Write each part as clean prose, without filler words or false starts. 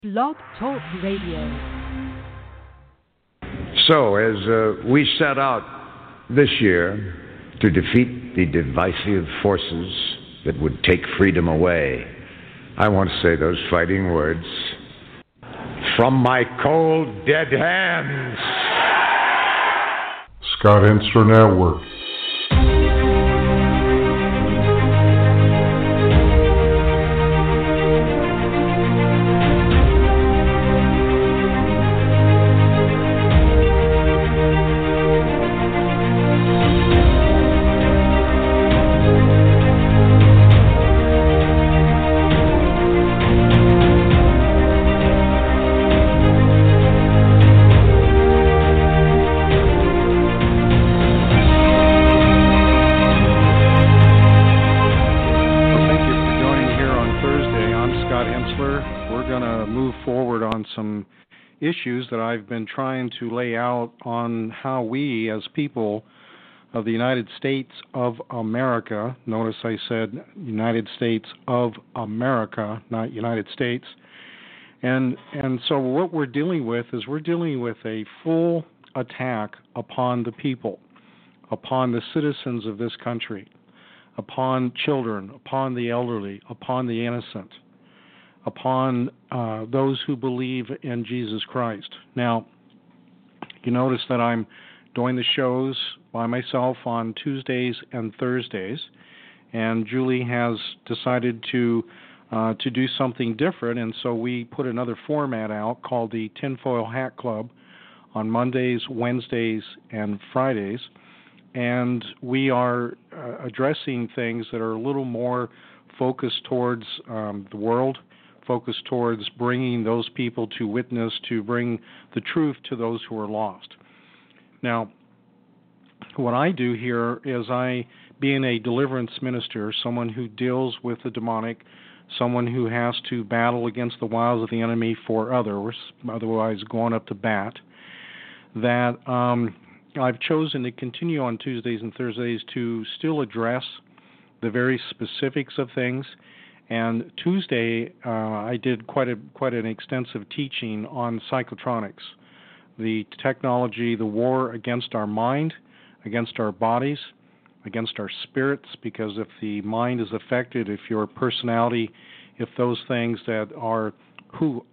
Blog Talk Radio. So, as we set out this year to defeat the divisive forces that would take freedom away, I want to say those fighting words, from my cold, dead hands. Scott Hensler Network. Issues that I've been trying to lay out on how we as people of the United States of America, notice I said United States of America, not United States, and so what we're dealing with is we're dealing with a full attack upon the people, upon the citizens of this country, upon children, upon the elderly, upon the innocent, upon those who believe in Jesus Christ. Now, you notice that I'm doing the shows by myself on Tuesdays and Thursdays, and Julie has decided to do something different, and so we put another format out called the Tinfoil Hat Club on Mondays, Wednesdays, and Fridays, and we are addressing things that are a little more focused towards the world, focused towards bringing those people to witness, to bring the truth to those who are lost. Now, what I do here is being a deliverance minister, someone who deals with the demonic, someone who has to battle against the wiles of the enemy for others, otherwise going up to bat, that I've chosen to continue on Tuesdays and Thursdays to still address the very specifics of things. And Tuesday, I did quite an extensive teaching on psychotronics, the technology, the war against our mind, against our bodies, against our spirits, because if the mind is affected, if your personality, if those things that are who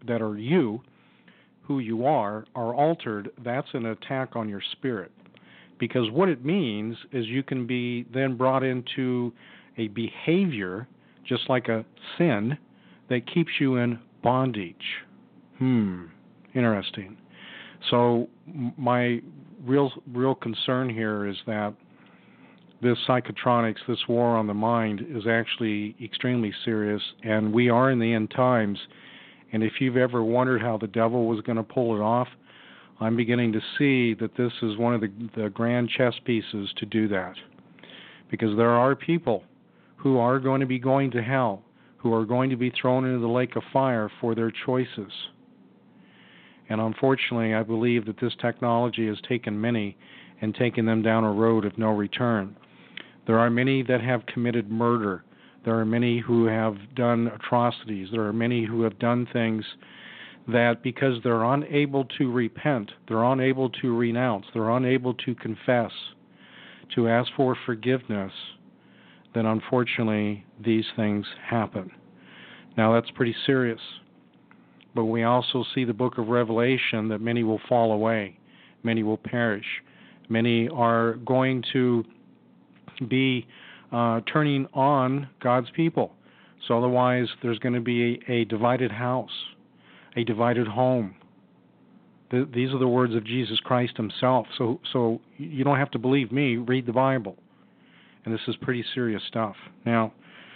you are altered, that's an attack on your spirit. Because what it means is you can be then brought into a behavior, just like a sin, that keeps you in bondage. Interesting. So my real concern here is that this psychotronics, this war on the mind, is actually extremely serious, and we are in the end times. And if you've ever wondered how the devil was going to pull it off, I'm beginning to see that this is one of the grand chess pieces to do that. Because there are people who are going to be going to hell, who are going to be thrown into the lake of fire for their choices. And unfortunately, I believe that this technology has taken many and taken them down a road of no return. There are many that have committed murder. There are many who have done atrocities. There are many who have done things that because they're unable to repent, they're unable to renounce, they're unable to confess, to ask for forgiveness, then unfortunately these things happen. Now that's pretty serious. But we also see the book of Revelation that many will fall away, many will perish, many are going to be turning on God's people. So otherwise there's going to be a divided house, a divided home. These are the words of Jesus Christ himself. So you don't have to believe me, read the Bible. And this is pretty serious stuff. Now,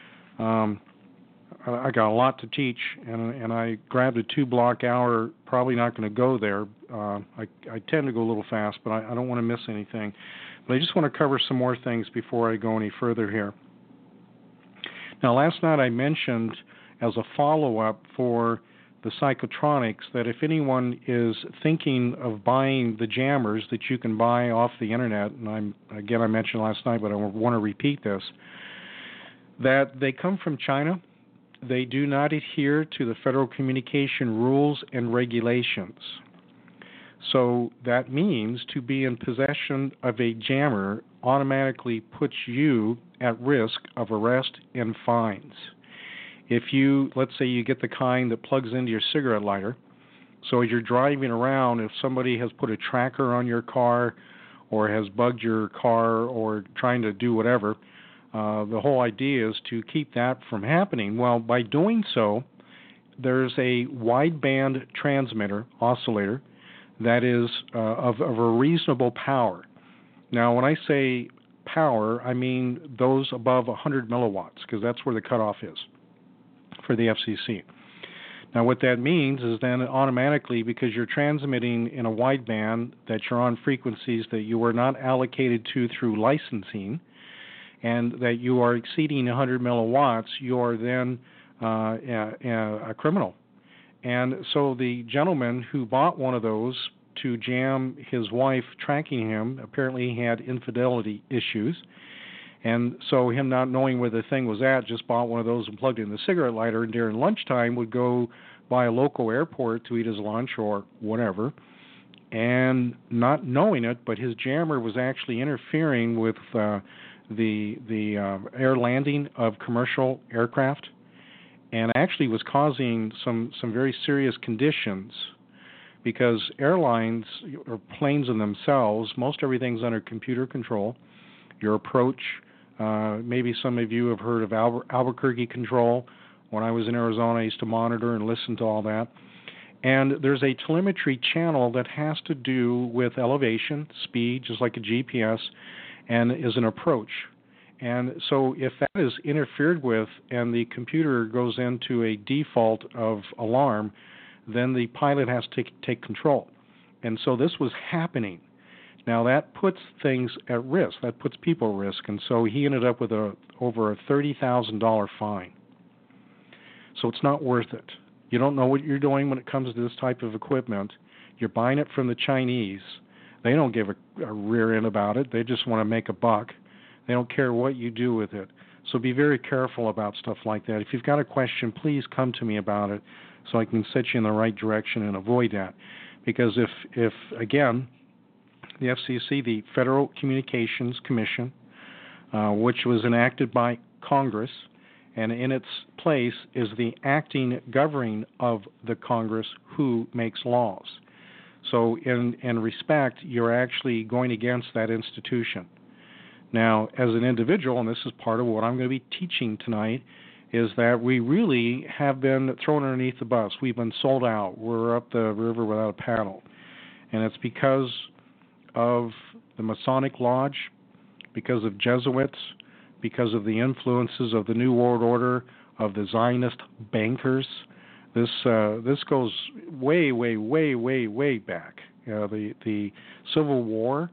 I got a lot to teach, and I grabbed a 2-block hour. Probably not going to go there. I tend to go a little fast, but I don't want to miss anything. But I just want to cover some more things before I go any further here. Now, last night I mentioned as a follow-up for the psychotronics that if anyone is thinking of buying the jammers that you can buy off the internet, and I mentioned last night, but I want to repeat this, that they come from China. they do not adhere to the Federal Communication rules and regulations. So that means to be in possession of a jammer automatically puts you at risk of arrest and fines. If you, let's say you get the kind that plugs into your cigarette lighter, so as you're driving around, if somebody has put a tracker on your car or has bugged your car or trying to do whatever, the whole idea is to keep that from happening. Well, by doing so, there's a wideband transmitter, oscillator, that is of a reasonable power. Now, when I say power, I mean those above 100 milliwatts, because that's where the cutoff is for the FCC. Now, what that means is then automatically, because you're transmitting in a wideband, that you're on frequencies that you were not allocated to through licensing, and that you are exceeding 100 milliwatts, you are then a criminal. And so the gentleman who bought one of those to jam his wife tracking him, apparently he had infidelity issues. And so him not knowing where the thing was at, just bought one of those and plugged it in the cigarette lighter, and during lunchtime would go by a local airport to eat his lunch or whatever, and not knowing it, but his jammer was actually interfering with the air landing of commercial aircraft, and actually was causing some very serious conditions, because airlines or planes in themselves, most everything's under computer control. Your approach, maybe some of you have heard of Albuquerque control. When I was in Arizona, I used to monitor and listen to all that. And there's a telemetry channel that has to do with elevation, speed, just like a GPS, and is an approach. And so if that is interfered with and the computer goes into a default of alarm, then the pilot has to take control. And so this was happening. Now that puts things at risk. That puts people at risk. And so he ended up with over a $30,000 fine. So it's not worth it. You don't know what you're doing when it comes to this type of equipment. You're buying it from the Chinese. They don't give a rear end about it. They just want to make a buck. They don't care what you do with it. So be very careful about stuff like that. If you've got a question, please come to me about it so I can set you in the right direction and avoid that. Because if again, the FCC, the Federal Communications Commission, which was enacted by Congress, and in its place is the acting governing of the Congress who makes laws. So in respect, you're actually going against that institution. Now, as an individual, and this is part of what I'm going to be teaching tonight, is that we really have been thrown underneath the bus. We've been sold out. We're up the river without a paddle. And it's because of the Masonic Lodge, because of Jesuits, because of the influences of the New World Order, of the Zionist bankers. This goes way, way, way, way, way back. The Civil War,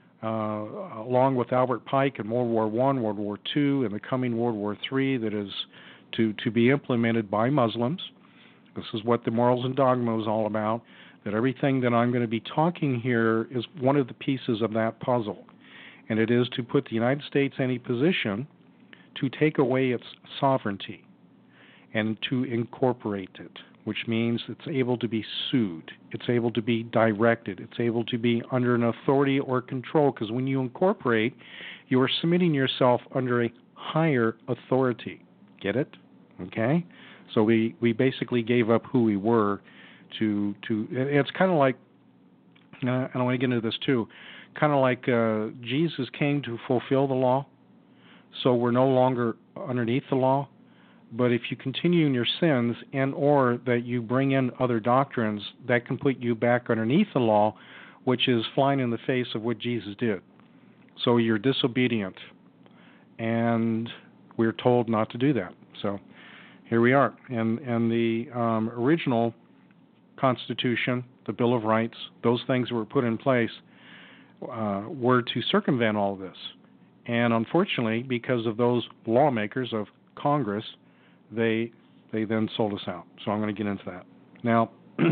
along with Albert Pike and World War I, World War II, and the coming World War III, that is to be implemented by Muslims. This is what the Morals and Dogma is all about, that everything that I'm going to be talking here is one of the pieces of that puzzle. And it is to put the United States in a position to take away its sovereignty and to incorporate it, which means it's able to be sued, it's able to be directed, it's able to be under an authority or control, because when you incorporate, you are submitting yourself under a higher authority. Get it? Okay? So we basically gave up who we were to it's kind of like, and I want to get into this too, kind of like Jesus came to fulfill the law, so we're no longer underneath the law. But if you continue in your sins and or that you bring in other doctrines, that can put you back underneath the law, which is flying in the face of what Jesus did. So you're disobedient, and we're told not to do that. So here we are. And the original Constitution, the Bill of Rights, those things that were put in place were to circumvent all of this. And unfortunately, because of those lawmakers of Congress, they then sold us out. So I'm going to get into that. Now,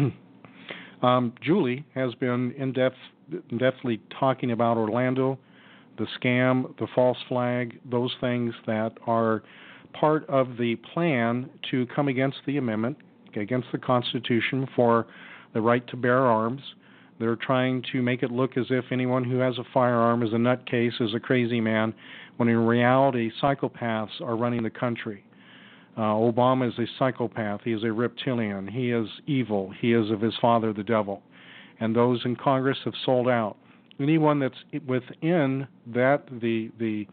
Julie has been in-depthly talking about Orlando, the scam, the false flag, those things that are part of the plan to come against the amendment, against the Constitution for the right to bear arms. They're trying to make it look as if anyone who has a firearm is a nutcase, is a crazy man, when in reality psychopaths are running the country. Obama is a psychopath. He is a reptilian. He is evil. He is of his father, the devil. And those in Congress have sold out. Anyone that's within that, the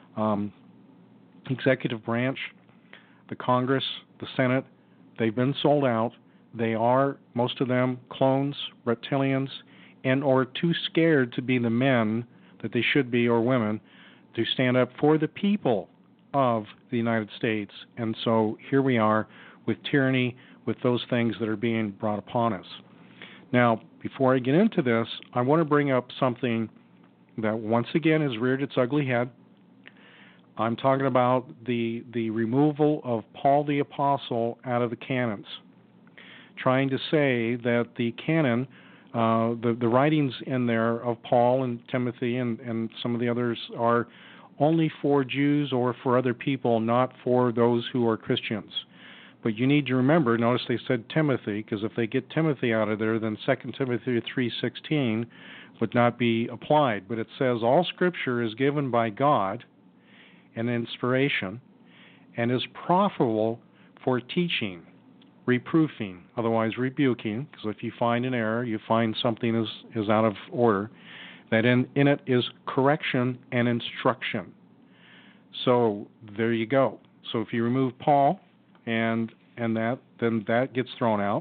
executive branch, the Congress, the Senate, they've been sold out. They are, most of them, clones, reptilians, and or too scared to be the men that they should be, or women, to stand up for the people of the United States. And so here we are with tyranny, with those things that are being brought upon us. Now, before I get into this, I want to bring up something that once again has reared its ugly head. I'm talking about the removal of Paul the Apostle out of the canons, trying to say that the canon, the writings in there of Paul and Timothy and some of the others are only for Jews or for other people, not for those who are Christians. But you need to remember, notice they said Timothy, because if they get Timothy out of there, then 2 Timothy 3:16 would not be applied. But it says all Scripture is given by God and inspiration and is profitable for teaching, reproofing, otherwise rebuking, because if you find an error, you find something is out of order, that in it is correction and instruction. So there you go. So if you remove Paul and that, then that gets thrown out.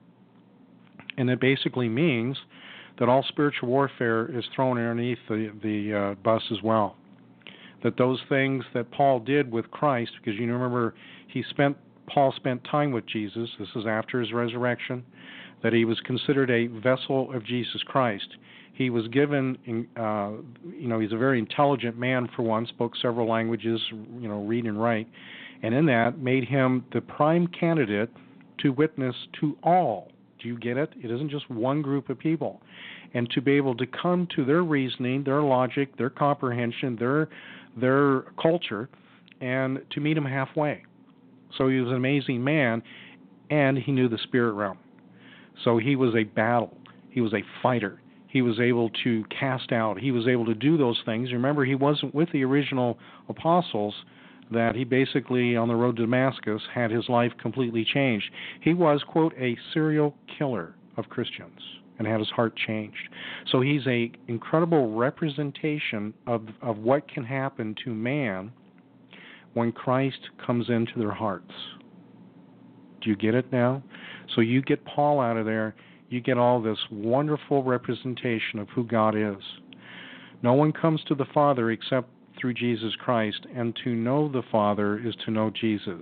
And it basically means that all spiritual warfare is thrown underneath the bus as well. That those things that Paul did with Christ, because you remember Paul spent time with Jesus, this is after his resurrection, that he was considered a vessel of Jesus Christ. He was given, he's a very intelligent man for one, spoke several languages, read and write, and in that made him the prime candidate to witness to all. Do you get it? It isn't just one group of people. And to be able to come to their reasoning, their logic, their comprehension, their culture, and to meet them halfway. So he was an amazing man, and he knew the spirit realm. So he was a battle. He was a fighter. He was able to cast out. He was able to do those things. Remember, he wasn't with the original apostles, that he basically, on the road to Damascus, had his life completely changed. He was, quote, a serial killer of Christians and had his heart changed. So he's an incredible representation of what can happen to man when Christ comes into their hearts. Do you get it now? So you get Paul out of there, you get all this wonderful representation of who God is. No one comes to the Father except through Jesus Christ, and to know the Father is to know Jesus.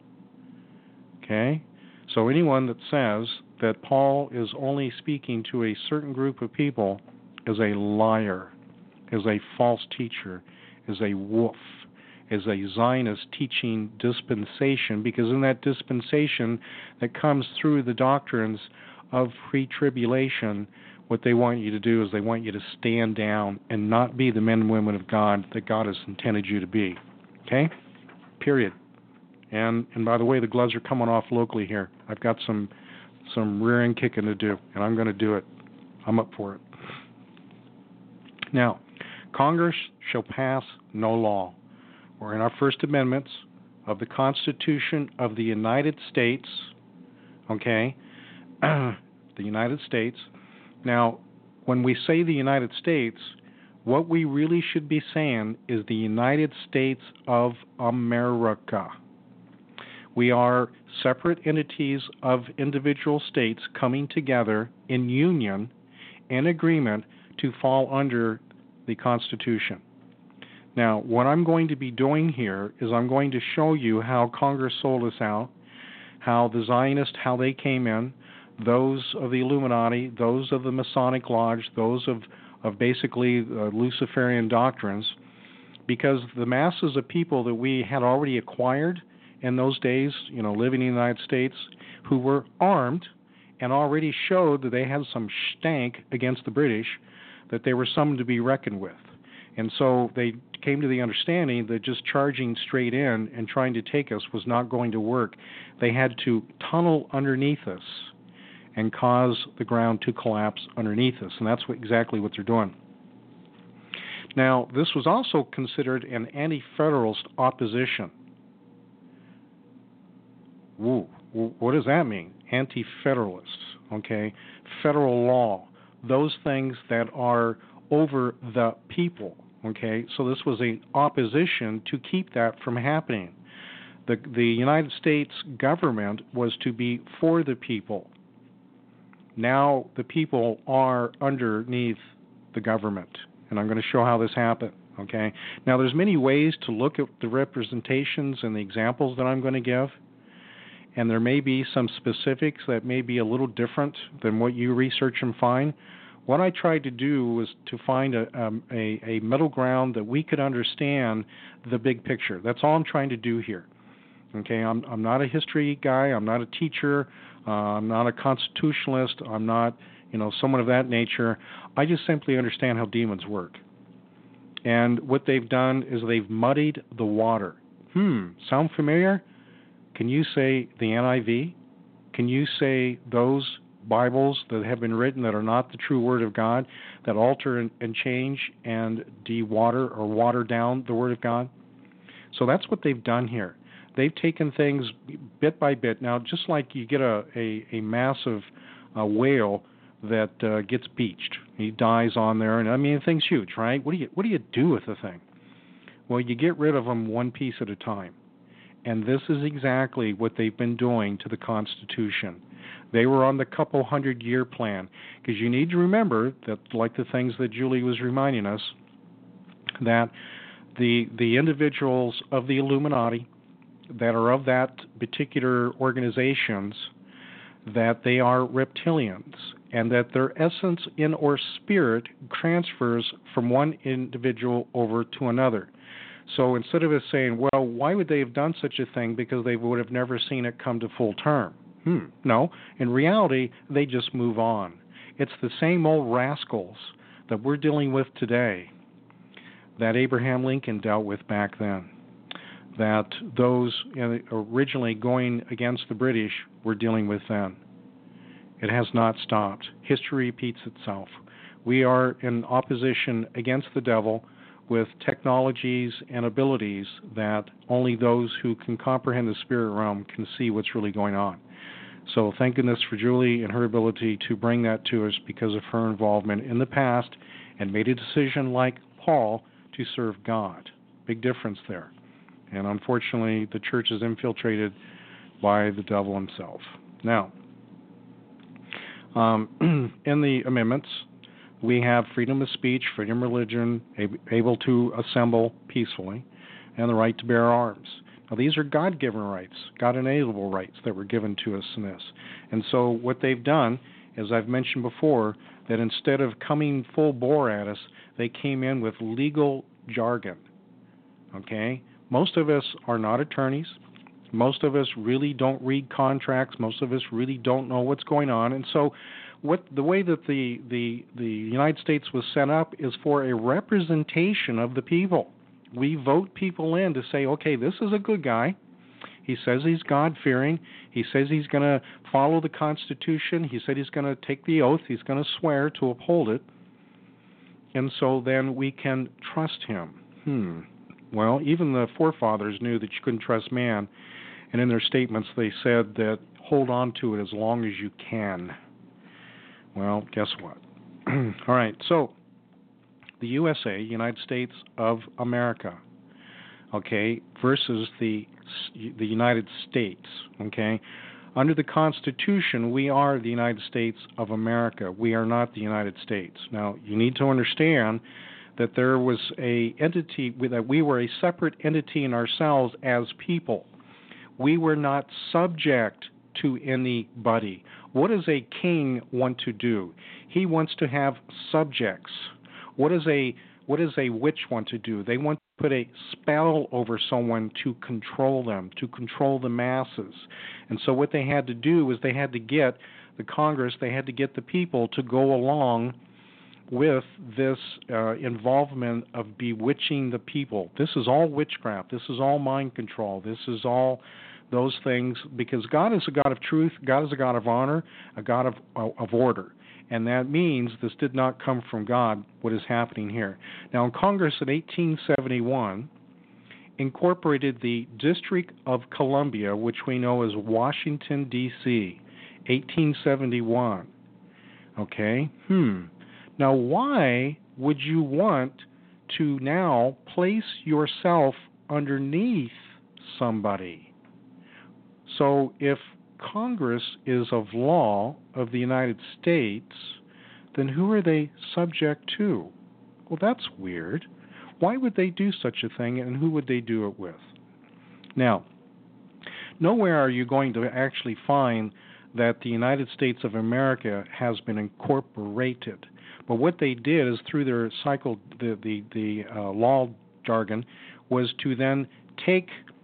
Okay? So anyone that says that Paul is only speaking to a certain group of people is a liar, is a false teacher, is a wolf, is a Zionist teaching dispensation, because in that dispensation that comes through the doctrines of pre-tribulation, what they want you to do is they want you to stand down and not be the men and women of God that God has intended you to be. Okay? Period. And by the way, the gloves are coming off locally here. I've got some rear-end kicking to do, and I'm going to do it. I'm up for it. Now, Congress shall pass no law. We're in our First Amendments of the Constitution of the United States, okay? The United States. Now, when we say the United States, what we really should be saying is the United States of America. We are separate entities of individual states coming together in union and agreement to fall under the Constitution. Now, what I'm going to be doing here is I'm going to show you how Congress sold us out, how the Zionists, how they came in, those of the Illuminati, those of the Masonic Lodge, those of basically Luciferian doctrines, because the masses of people that we had already acquired in those days, living in the United States, who were armed and already showed that they had some stank against the British, that they were someone to be reckoned with. And so they came to the understanding that just charging straight in and trying to take us was not going to work. They had to tunnel underneath us and cause the ground to collapse underneath us, and that's exactly what they're doing. Now, this was also considered an anti-federalist opposition. Woo, what does that mean? Anti-federalists, okay? Federal law, those things that are over the people, okay? So this was an opposition to keep that from happening. The United States government was to be for the people. Now the people are underneath the government, and I'm going to show how this happened, okay? Now there's many ways to look at the representations and the examples that I'm going to give, and there may be some specifics that may be a little different than what you research and find. What I tried to do was to find a middle ground that we could understand the big picture. That's all I'm trying to do here. Okay, I'm not a history guy. I'm not a teacher. I'm not a constitutionalist. I'm not, someone of that nature. I just simply understand how demons work. And what they've done is they've muddied the water. Sound familiar? Can you say the NIV? Can you say those Bibles that have been written that are not the true Word of God, that alter and change and de-water or water down the Word of God? So that's what they've done here. They've taken things bit by bit. Now, just like you get a massive whale that gets beached, he dies on there, and the thing's huge, right? What do you do with the thing? Well, you get rid of them one piece at a time, and this is exactly what they've been doing to the Constitution. They were on the couple 100-year plan, because you need to remember that, like the things that Julie was reminding us, that the individuals of the Illuminati that are of that particular organizations, that they are reptilians, and that their essence in or spirit transfers from one individual over to another. So instead of us saying, well, why would they have done such a thing? Because they would have never seen it come to full term. No, in reality, they just move on. It's the same old rascals that we're dealing with today that Abraham Lincoln dealt with back then, that those originally going against the British were dealing with then. It has not stopped. History repeats itself. We are in opposition against the devil with technologies and abilities that only those who can comprehend the spirit realm can see what's really going on. So thank goodness for Julie and her ability to bring that to us because of her involvement in the past and made a decision like Paul to serve God. Big difference there. And unfortunately, the church is infiltrated by the devil himself. Now, in the amendments, we have freedom of speech, freedom of religion, able to assemble peacefully, and the right to bear arms. Now, these are God-given rights, God-enable rights that were given to us in this. And so what they've done, as I've mentioned before, that instead of coming full bore at us, they came in with legal jargon. Okay? Most of us are not attorneys. Most of us really don't read contracts. Most of us really don't know what's going on. And so the way that the United States was set up is for a representation of the people. We vote people in to say, okay, this is a good guy. He says he's God-fearing. He says he's going to follow the Constitution. He said he's going to take the oath. He's going to swear to uphold it. And so then we can trust him. Well, even the forefathers knew that you couldn't trust man. And in their statements, they said that hold on to it as long as you can. Well, guess what? All right, so the USA, United States of America, okay, versus the United States, okay? Under the Constitution, we are the United States of America. We are not the United States. Now, you need to understand that there was a entity, that we were a separate entity in ourselves as people. We were not subject to anybody. What does a king want to do? He wants to have subjects. What does a witch want to do? They want to put a spell over someone to control them, to control the masses. And so what they had to do was they had to get the Congress, they had to get the people to go along with this involvement of bewitching the people. This is all witchcraft. This is all mind control. This is all those things, because God is a God of truth. God is a God of honor, a God of order. And that means this did not come from God, what is happening here. Now, in Congress in 1871, incorporated the District of Columbia, which we know as Washington, D.C., 1871. Okay? Now, why would you want to now place yourself underneath somebody? So if Congress is of law of the United States, then who are they subject to? Well, that's weird. Why would they do such a thing, and who would they do it with? Now, nowhere are you going to actually find that the United States of America has been incorporated. But what they did is through their the law jargon was to then take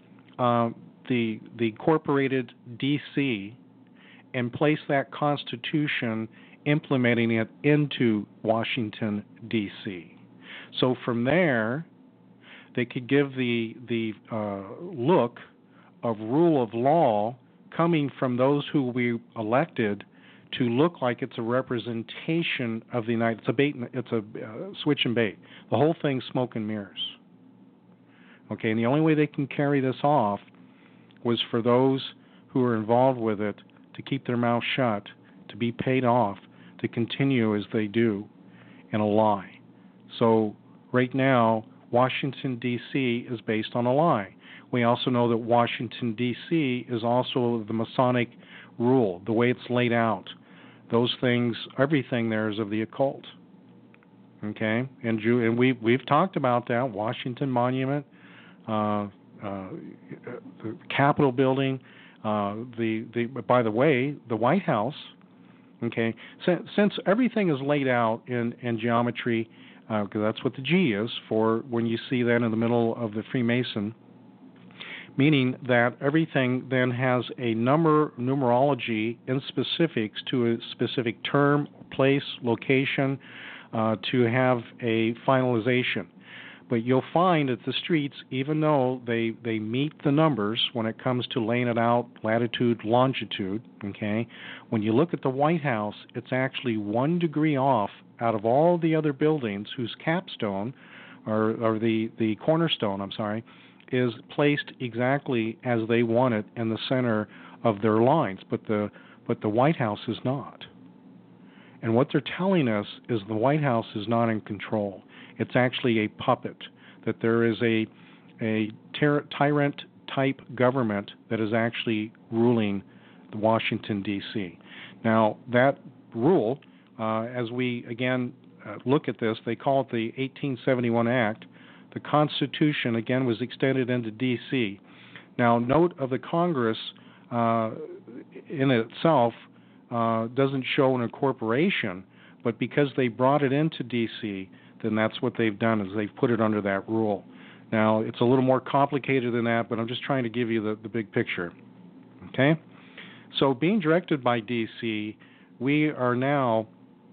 the incorporated D.C. and place that Constitution, implementing it into Washington, D.C. So from there, they could give the look of rule of law coming from those who we elected to look like it's a representation of the United States. It's a switch and bait. The whole thing's smoke and mirrors. Okay, and the only way they can carry this off was for those who are involved with it to keep their mouth shut, to be paid off, to continue as they do in a lie. So right now, Washington, D.C. is based on a lie. We also know that Washington, D.C. is also the Masonic rule, the way it's laid out. Those things, everything there is of the occult. Okay? And we've talked about that, Washington Monument, the Capitol building, by the way, the White House. Okay, since everything is laid out in geometry, because that's what the G is for when you see that in the middle of the Freemason, meaning that everything then has a numerology in specifics to a specific term, place, location, to have a finalization. But you'll find that the streets, even though they meet the numbers when it comes to laying it out, latitude, longitude, okay, when you look at the White House, it's actually 1 degree off out of all the other buildings whose capstone, or the cornerstone, is placed exactly as they want it in the center of their lines. But the White House is not. And what they're telling us is the White House is not in control. It's actually a puppet, that there is a tyrant-type government that is actually ruling Washington, D.C. Now, that rule, as we, again, look at this, they call it the 1871 Act. The Constitution, again, was extended into D.C. Now, note of the Congress in itself doesn't show an incorporation, but because they brought it into D.C., then that's what they've done, is they've put it under that rule. Now, it's a little more complicated than that, but I'm just trying to give you the big picture. Okay? So being directed by D.C., we are now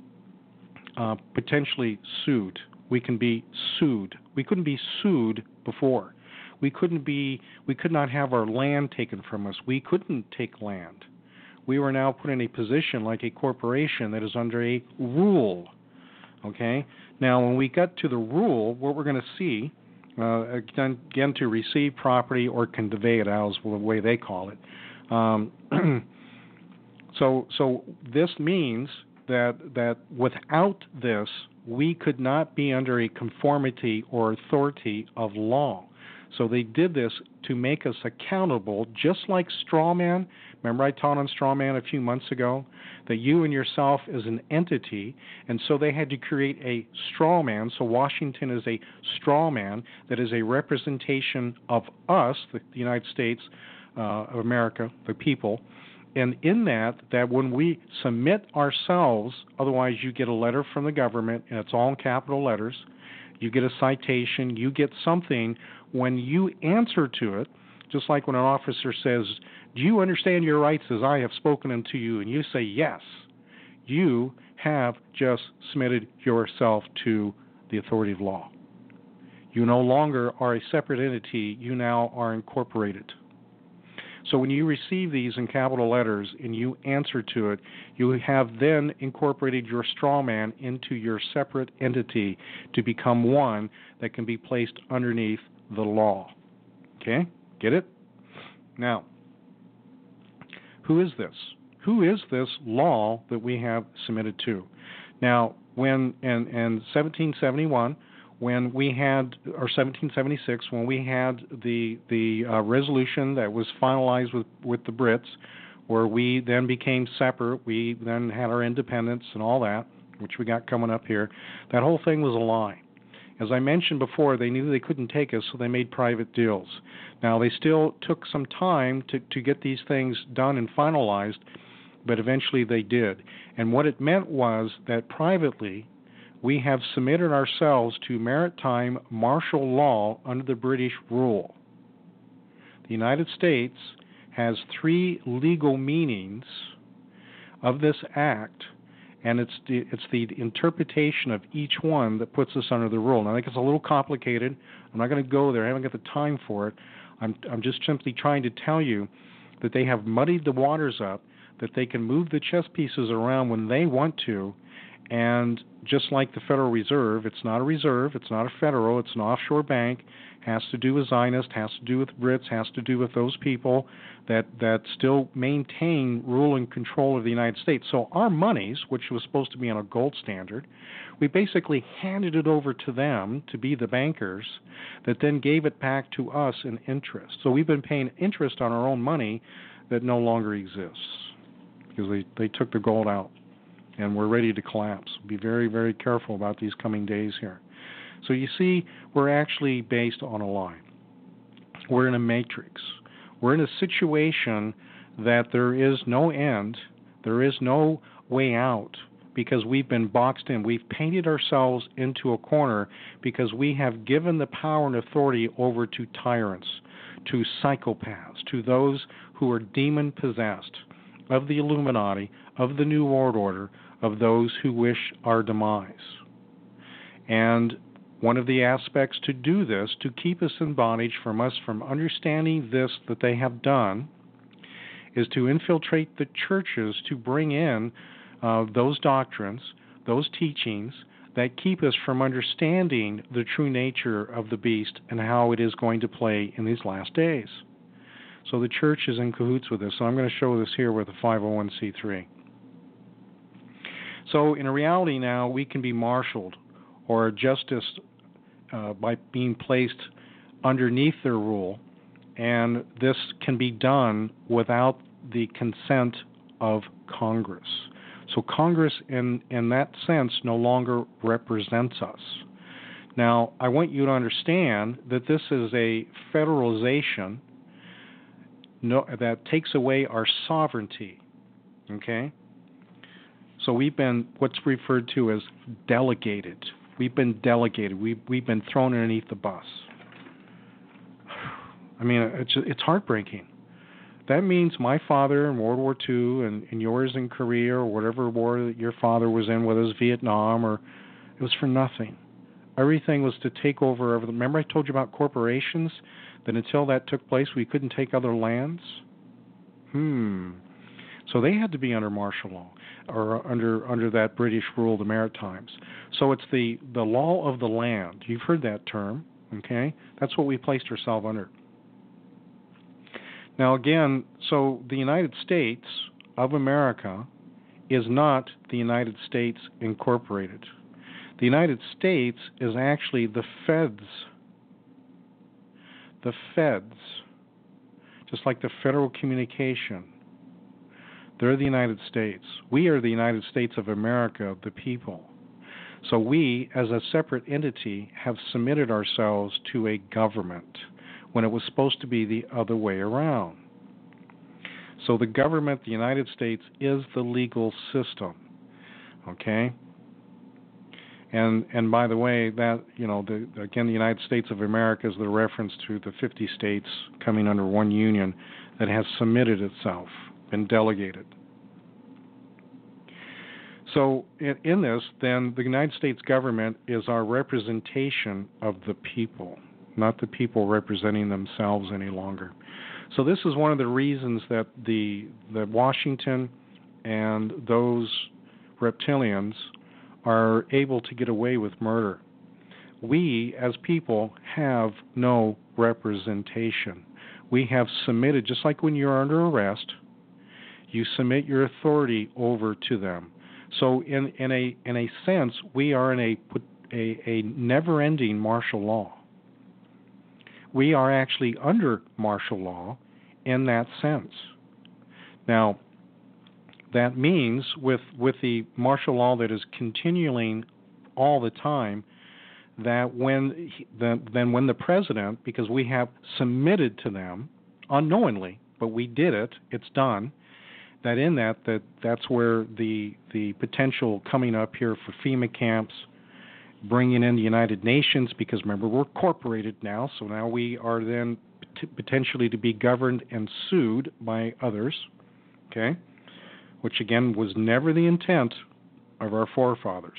potentially sued. We can be sued. We couldn't be sued before. We could not have our land taken from us. We couldn't take land. We were now put in a position like a corporation that is under a rule. Okay? Now, when we get to the rule, what we're going to see, again, to receive property or convey it out is the way they call it. So this means that without this, we could not be under a conformity or authority of law. So they did this to make us accountable, just like straw man. Remember I taught on straw man a few months ago? That you and yourself is an entity, and so they had to create a straw man. So Washington is a straw man that is a representation of us, the United States of America, the people. And in that when we submit ourselves, otherwise you get a letter from the government, and it's all in capital letters, you get a citation, you get something. When you answer to it, just like when an officer says, "Do you understand your rights as I have spoken unto you?" and you say yes, you have just submitted yourself to the authority of law. You no longer are a separate entity, you now are incorporated. So when you receive these in capital letters and you answer to it, you have then incorporated your straw man into your separate entity to become one that can be placed underneath the law. Okay? Get it? Now, who is this? Who is this law that we have submitted to? Now, when in 1771, when we had, or 1776, when we had the resolution that was finalized with the Brits, where we then became separate, we then had our independence and all that, which we got coming up here, that whole thing was a lie. As I mentioned before, they knew they couldn't take us, so they made private deals. Now, they still took some time to get these things done and finalized, but eventually they did. And what it meant was that privately, we have submitted ourselves to maritime martial law under the British rule. The United States has 3 legal meanings of this act, and it's the interpretation of each one that puts us under the rule. Now, I think it's a little complicated. I'm not going to go there. I haven't got the time for it. I'm just simply trying to tell you that they have muddied the waters up, that they can move the chess pieces around when they want to, and just like the Federal Reserve, it's not a reserve, it's not a federal, it's an offshore bank, has to do with Zionists, has to do with Brits, has to do with those people that still maintain rule and control of the United States. So our monies, which was supposed to be on a gold standard, we basically handed it over to them to be the bankers that then gave it back to us in interest. So we've been paying interest on our own money that no longer exists because they took the gold out. And we're ready to collapse. Be very, very careful about these coming days here. So you see, we're actually based on a lie. We're in a matrix. We're in a situation that there is no end, there is no way out, because we've been boxed in. We've painted ourselves into a corner because we have given the power and authority over to tyrants, to psychopaths, to those who are demon-possessed, of the Illuminati, of the New World Order, of those who wish our demise. And one of the aspects to do this, to keep us in bondage, from us from understanding this that they have done, is to infiltrate the churches to bring in those doctrines, those teachings that keep us from understanding the true nature of the beast and how it is going to play in these last days. So the church is in cahoots with this. So I'm going to show this here with a 501c3. So in reality now, we can be marshaled or justiced by being placed underneath their rule, and this can be done without the consent of Congress. So Congress, in that sense, no longer represents us. Now, I want you to understand that this is a federalization that takes away our sovereignty, okay? So we've been what's referred to as delegated. We've been delegated. We've been thrown underneath the bus. I mean, it's heartbreaking. That means my father in World War II and yours in Korea or whatever war that your father was in, whether it was Vietnam or it was for nothing. Everything was to take over. Remember I told you about corporations? That until that took place, we couldn't take other lands? So they had to be under martial law or under that British rule, the Maritimes. So it's the law of the land. You've heard that term, okay? That's what we placed ourselves under. Now again, so the United States of America is not the United States Incorporated. The United States is actually the feds. The feds, just like the Federal Communication, they're the United States. We are the United States of America, the people. So we, as a separate entity, have submitted ourselves to a government when it was supposed to be the other way around. So the government, the United States, is the legal system. Okay? And by the way, that again, the United States of America is the reference to the 50 states coming under one union that has submitted itself, been delegated. So in this, then, the United States government is our representation of the people, not the people representing themselves any longer. So this is one of the reasons that that Washington and those reptilians are able to get away with murder. We, as people, have no representation. We have submitted, just like when you're under arrest, you submit your authority over to them. So in a sense, we are in a never-ending martial law. We are actually under martial law in that sense. Now, that means with the martial law that is continuing all the time, that when the president, because we have submitted to them unknowingly, but we did it, it's done, that's where the potential coming up here for FEMA camps, bringing in the United Nations, because remember, we're corporated now, so now we are then potentially to be governed and sued by others, okay, which again was never the intent of our forefathers.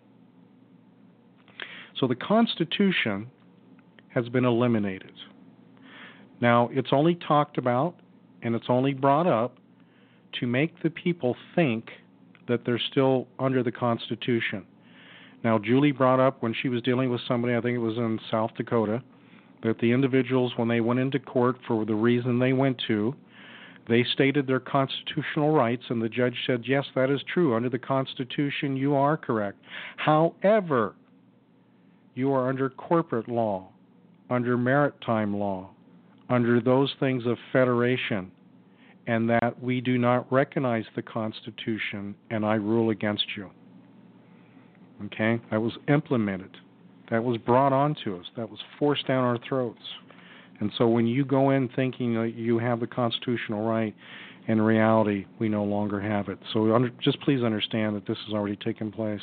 So the Constitution has been eliminated. Now, it's only talked about and it's only brought up to make the people think that they're still under the Constitution. Now, Julie brought up when she was dealing with somebody, I think it was in South Dakota, that the individuals, when they went into court for the reason they went to, they stated their constitutional rights, and the judge said, yes, that is true. Under the Constitution, you are correct. However, you are under corporate law, under maritime law, under those things of federation, and that we do not recognize the Constitution, and I rule against you. Okay? That was implemented. That was brought onto us. That was forced down our throats. And so when you go in thinking that you have the constitutional right, in reality, we no longer have it. So just please understand that this has already taken place.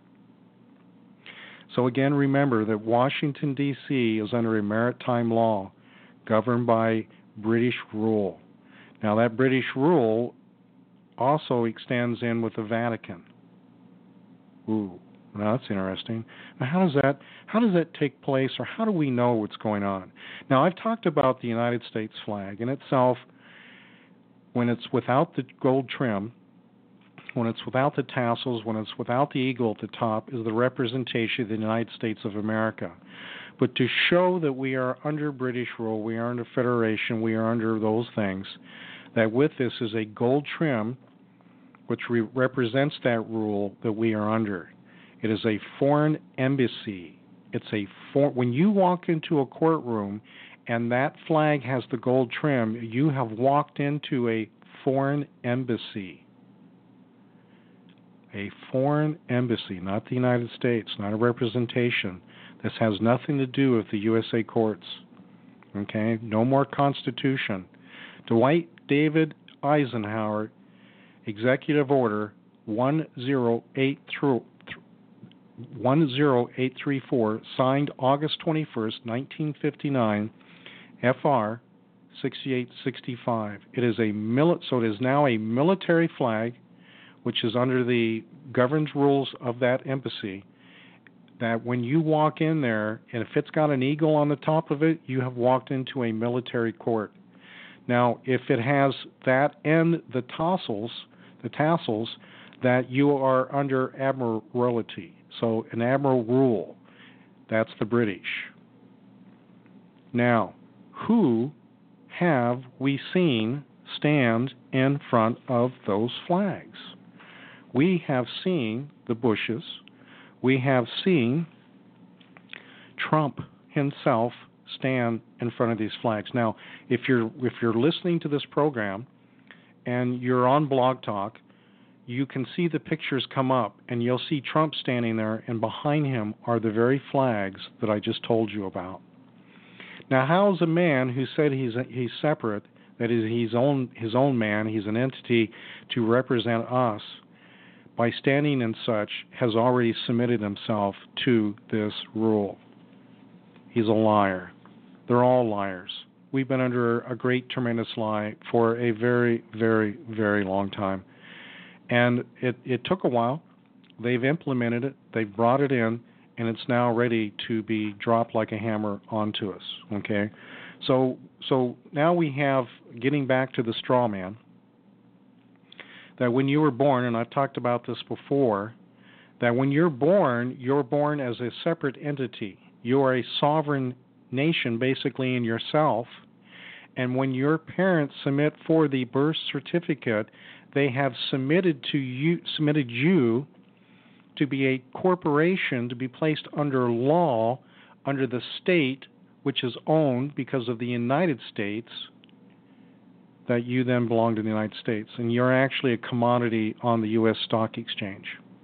So again, remember that Washington, D.C. is under a maritime law governed by British rule. Now, that British rule also extends in with the Vatican. Ooh, now that's interesting. Now, how does that take place, or how do we know what's going on? Now, I've talked about the United States flag in itself. When it's without the gold trim, when it's without the tassels, when it's without the eagle at the top, is the representation of the United States of America. But to show that we are under British rule, we are under Federation, we are under those things, that with this is a gold trim which represents that rule that we are under. It is a foreign embassy. When you walk into a courtroom and that flag has the gold trim, you have walked into a foreign embassy. A foreign embassy, not the United States, not a representation. This has nothing to do with the USA courts. Okay? No more Constitution. Dwight David Eisenhower, Executive Order 10834, signed August 21st, 1959, FR 6865. It is so it is now a military flag, which is under the governs rules of that embassy, that when you walk in there, and if it's got an eagle on the top of it, you have walked into a military court. Now, if it has that and the tassels, that you are under admiralty. So an admiral rule, that's the British. Now, who have we seen stand in front of those flags? We have seen the Bushes. We have seen Trump himself stand in front of these flags. Now, if you're listening to this program and you're on Blog Talk, you can see the pictures come up, and you'll see Trump standing there, and behind him are the very flags that I just told you about. Now, how is a man who said he's separate, that is, his own man, he's an entity to represent us, by standing in such, has already submitted himself to this rule? He's a liar. They're all liars. We've been under a great, tremendous lie for a very, very, very long time. And it took a while, they've implemented it, they've brought it in, and it's now ready to be dropped like a hammer onto us. Okay, so now we have, getting back to the straw man, that when you were born, and I've talked about this before, that when you're born as a separate entity. You are a sovereign nation, basically, in yourself. And when your parents submit for the birth certificate, they have submitted you to be a corporation, to be placed under law, under the state, which is owned because of the United States, that you then belong to the United States. And you're actually a commodity on the U.S. Stock Exchange.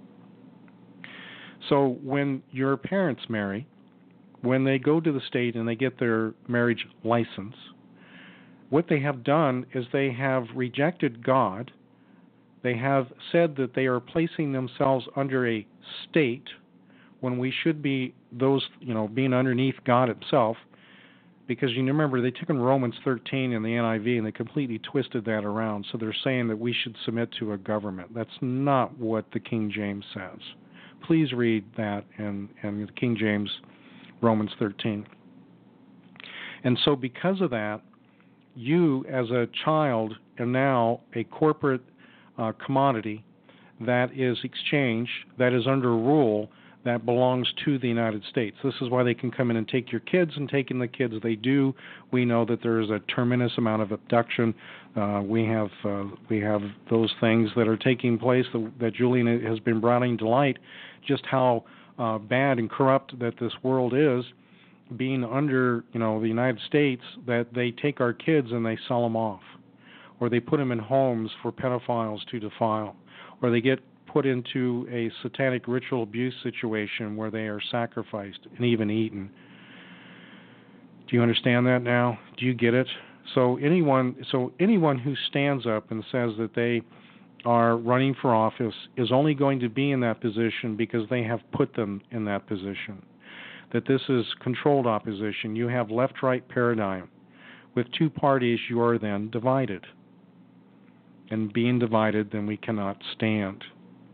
So when your parents marry, when they go to the state and they get their marriage license, what they have done is they have rejected God. They have said that they are placing themselves under a state when we should be those, being underneath God himself. Because you remember, they took in Romans 13 in the NIV and they completely twisted that around. So they're saying that we should submit to a government. That's not what the King James says. Please read that in the King James, Romans 13. And so because of that, you as a child are now a corporate commodity that is exchanged, that is under rule, that belongs to the United States. This is why they can come in and take your kids, and taking the kids they do. We know that there is a tremendous amount of abduction. We have those things that are taking place that Julian has been bringing to light, just how bad and corrupt that this world is, being under the United States, that they take our kids and they sell them off, or they put them in homes for pedophiles to defile, or they get put into a satanic ritual abuse situation where they are sacrificed and even eaten. Do you understand that now? Do you get it? So anyone who stands up and says that they are running for office is only going to be in that position because they have put them in that position. That this is controlled opposition. You have left-right paradigm. With two parties, you are then divided. And being divided, then we cannot stand.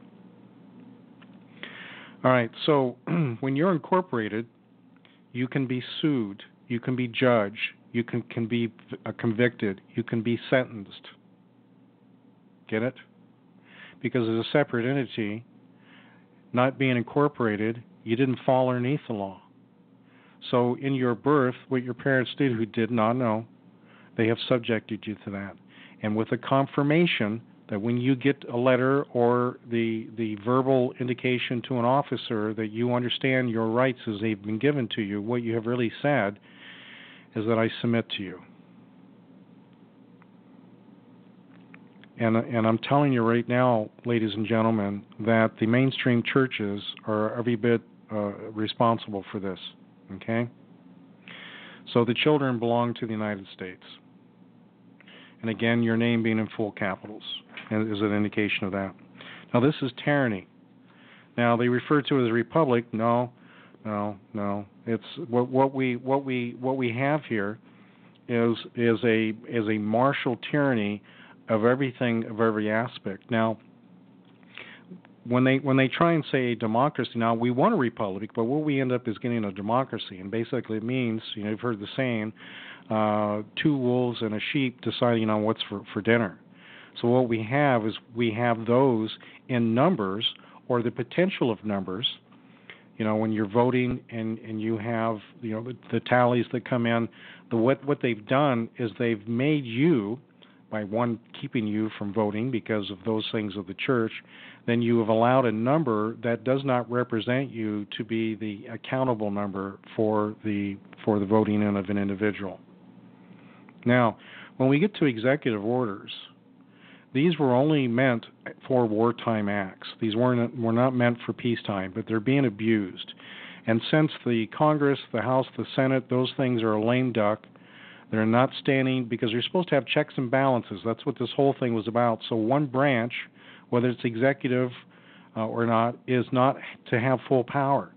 All right, so when you're incorporated, you can be sued, you can be judged, you can be convicted, you can be sentenced. Get it? Because as a separate entity, not being incorporated, you didn't fall underneath the law. So in your birth, what your parents did who did not know, they have subjected you to that. And with a confirmation that when you get a letter or the verbal indication to an officer that you understand your rights as they've been given to you, what you have really said is that I submit to you. And I'm telling you right now, ladies and gentlemen, that the mainstream churches are every bit responsible for this. Okay? So the children belong to the United States. And again, your name being in full capitals is an indication of that. Now, this is tyranny. Now, they refer to it as a republic. No. It's what we have here is a martial tyranny of everything, of every aspect. Now, when they try and say democracy, now we want a republic, but what we end up is getting a democracy, and basically it means, you've heard the saying, two wolves and a sheep deciding on what's for dinner. So what we have is we have those in numbers, or the potential of numbers. When you're voting and you have the tallies that come in, what they've done is they've made you, by one, keeping you from voting because of those things of the church, then you have allowed a number that does not represent you to be the accountable number for the voting in of an individual. Now, when we get to executive orders, these were only meant for wartime acts. These were not meant for peacetime, but they're being abused. And since the Congress, the House, the Senate, those things are a lame duck, they're not standing because you're supposed to have checks and balances. That's what this whole thing was about. So one branch, whether it's executive or not, is not to have full power.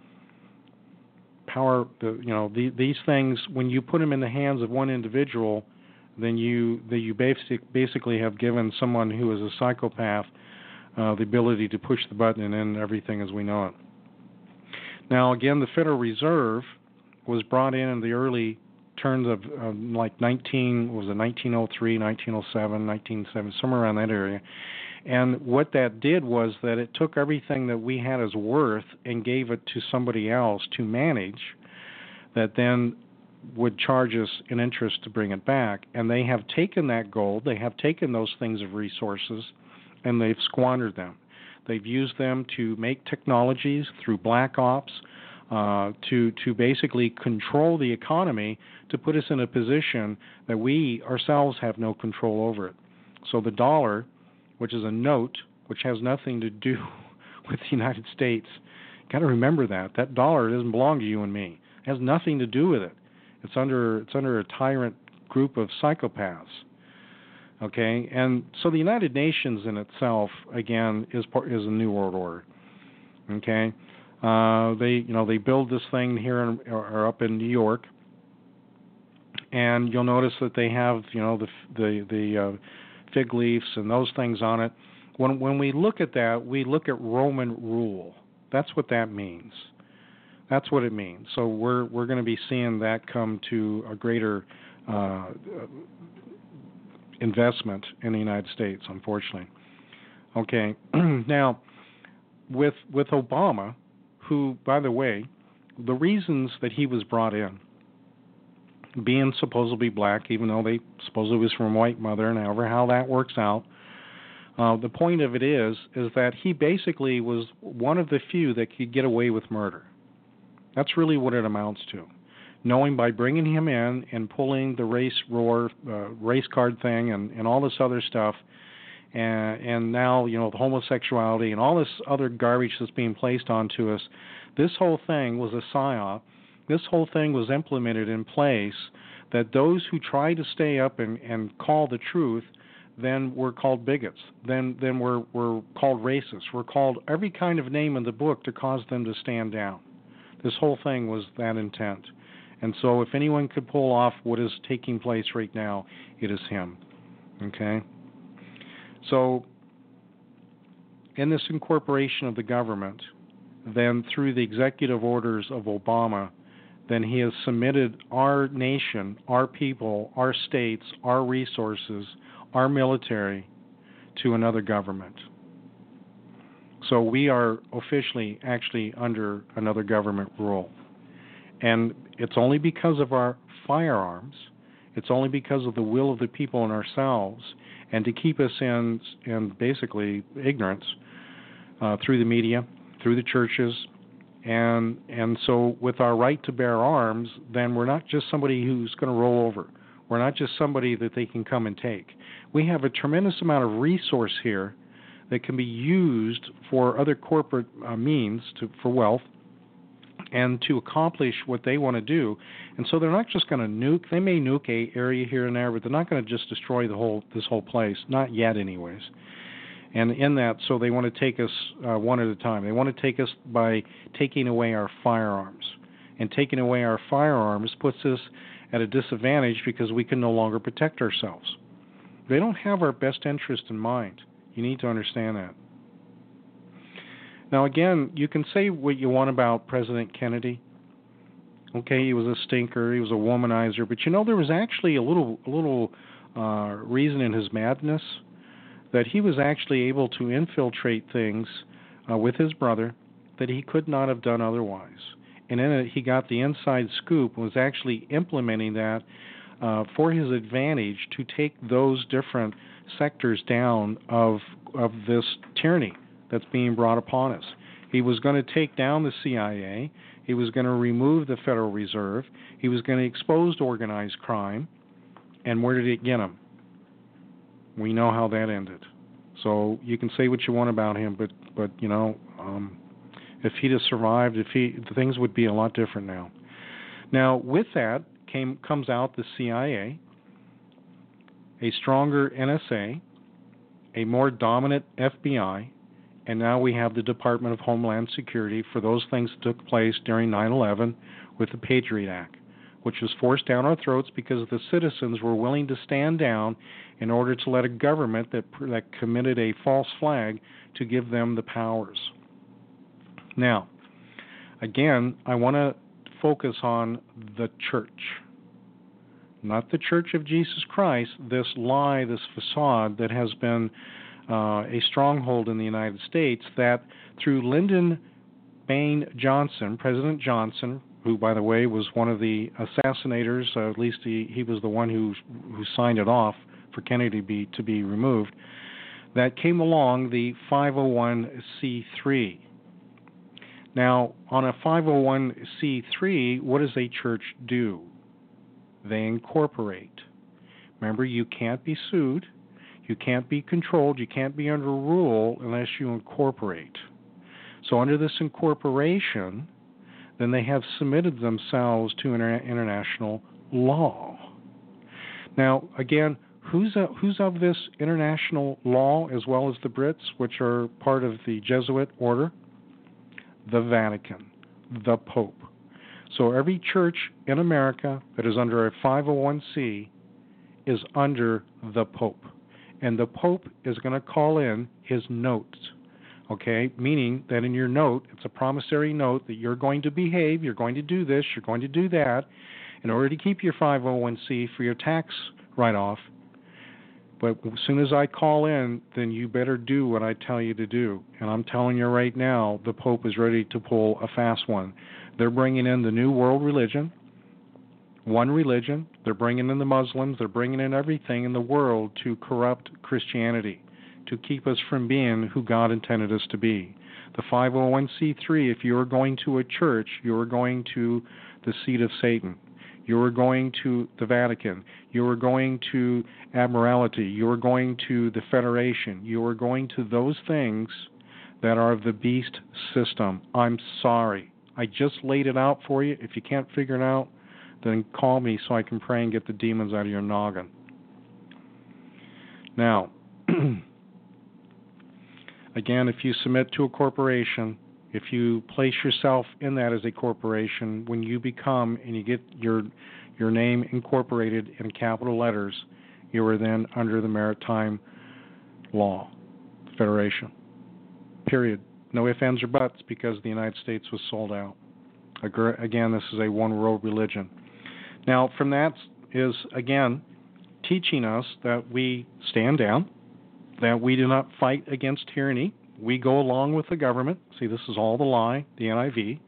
These things, when you put them in the hands of one individual, then you basically have given someone who is a psychopath the ability to push the button and end everything as we know it. Now, again, the Federal Reserve was brought in the early turns of like 1903, 1907, 1970, somewhere around that area. And what that did was that it took everything that we had as worth and gave it to somebody else to manage, that then would charge us an interest to bring it back. And they have taken that gold, they have taken those things of resources, and they've squandered them. They've used them to make technologies through black ops, to basically control the economy, to put us in a position that we ourselves have no control over it. So the dollar, which is a note, which has nothing to do with the United States, you've got to remember that dollar doesn't belong to you and me. It has nothing to do with it. It's under a tyrant group of psychopaths. Okay, and so the United Nations in itself, again, is a new world order. Okay, they build this thing here or up in New York, and you'll notice that they have the fig leaves and those things on it. When we look at that, we look at Roman rule. That's what that means. That's what it means. So we're going to be seeing that come to a greater investment in the United States, unfortunately. Okay, now with Obama, who, by the way, the reasons that he was brought in, being supposedly black, even though they supposedly was from a white mother, and however how that works out, the point of it is that he basically was one of the few that could get away with murder. That's really what it amounts to. Knowing by bringing him in and pulling the race card thing and all this other stuff, and now, the homosexuality and all this other garbage that's being placed onto us, this whole thing was a psyop. This whole thing was implemented in place that those who try to stay up and call the truth then were called bigots, then were called racists, were called every kind of name in the book to cause them to stand down. This whole thing was that intent. And so if anyone could pull off what is taking place right now, it is him. Okay? So in this incorporation of the government, then through the executive orders of Obama, then he has submitted our nation, our people, our states, our resources, our military to another government. So we are officially actually under another government rule. And it's only because of our firearms, it's only because of the will of the people and ourselves, and to keep us in basically ignorance through the media, through the churches, and so with our right to bear arms, then we're not just somebody who's going to roll over. We're not just somebody that they can come and take. We have a tremendous amount of resource here that can be used for other corporate means for wealth and to accomplish what they want to do. And so they're not just going to nuke. They may nuke a area here and there, but they're not going to just destroy this whole place. Not yet, anyways. And in that, so they want to take us one at a time. They want to take us by taking away our firearms. And taking away our firearms puts us at a disadvantage because we can no longer protect ourselves. They don't have our best interest in mind. You need to understand that. Now, again, you can say what you want about President Kennedy. Okay, he was a stinker, he was a womanizer, but there was actually a little reason in his madness that he was actually able to infiltrate things with his brother that he could not have done otherwise. And in it, he got the inside scoop and was actually implementing that for his advantage to take those different sectors down of this tyranny that's being brought upon us. He was going to take down the CIA. He was going to remove the Federal Reserve. He was going to expose organized crime. And where did it get him? We know how that ended. So you can say what you want about him, but if he'd have survived, things would be a lot different now. Now, with that comes out the CIA, a stronger NSA, a more dominant FBI, and now we have the Department of Homeland Security for those things that took place during 9/11 with the Patriot Act. which was forced down our throats because the citizens were willing to stand down in order to let a government that committed a false flag to give them the powers. Now, again, I want to focus on the church. Not the Church of Jesus Christ, this lie, this facade that has been a stronghold in the United States, that through Lyndon Baines Johnson, President Johnson, who, by the way, was one of the assassinators, at least he was the one who signed it off for Kennedy to be removed, that came along the 501c3. Now, on a 501c3, what does a church do? They incorporate. Remember, you can't be sued, you can't be controlled, you can't be under rule unless you incorporate. So under this incorporation, then they have submitted themselves to international law. Now, again, who's of this international law as well as the Brits, which are part of the Jesuit order? The Vatican, the Pope. So every church in America that is under a 501c is under the Pope. And the Pope is going to call in his notes, okay? Meaning that in your note, it's a promissory note that you're going to behave, you're going to do this, you're going to do that, in order to keep your 501c for your tax write-off. But as soon as I call in, then you better do what I tell you to do. And I'm telling you right now, the Pope is ready to pull a fast one. They're bringing in the new world religion, one religion. They're bringing in the Muslims. They're bringing in everything in the world to corrupt Christianity, to keep us from being who God intended us to be. The 501c3, if you are going to a church, you are going to the seat of Satan. You are going to the Vatican. You are going to Admiralty. You are going to the Federation. You are going to those things that are the beast system. I'm sorry. I just laid it out for you. If you can't figure it out, then call me so I can pray and get the demons out of your noggin. Now, again, if you submit to a corporation, if you place yourself in that as a corporation, when you become and you get your name incorporated in capital letters, you are then under the maritime law, Federation. Period. No ifs, ands, or buts, because the United States was sold out. Again, this is a one-world religion. Now, from that is, again, teaching us that we stand down, that we do not fight against tyranny. We go along with the government. See, this is all the lie, the NIV.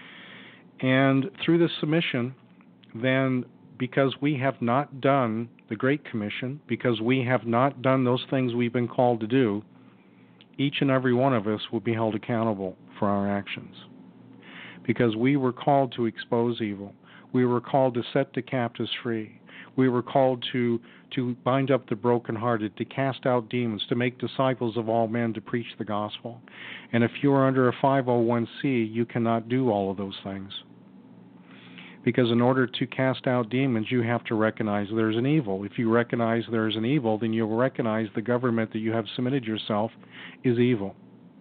And through this submission, then, because we have not done the Great Commission, because we have not done those things we've been called to do, each and every one of us will be held accountable for our actions. Because we were called to expose evil. We were called to set the captives free. We were called to bind up the brokenhearted, to cast out demons, to make disciples of all men, to preach the gospel. And if you are under a 501c, you cannot do all of those things. Because in order to cast out demons, you have to recognize there's an evil. If you recognize there's an evil, then you'll recognize the government that you have submitted yourself is evil.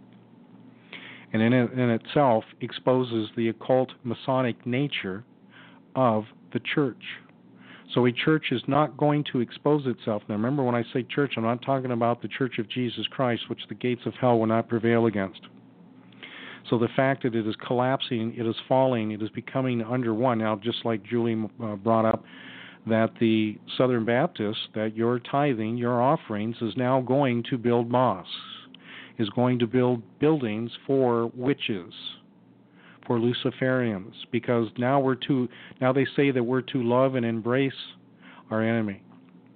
And in itself exposes the occult Masonic nature of the church. So a church is not going to expose itself. Now remember, when I say church, I'm not talking about the Church of Jesus Christ, which the gates of hell will not prevail against. So the fact that it is collapsing, it is falling, it is becoming under one. Now, just like Julie brought up, that the Southern Baptists, that your tithing, your offerings, is now going to build mosques, is going to build buildings for witches, for Luciferians, because now they say that we're to love and embrace our enemy.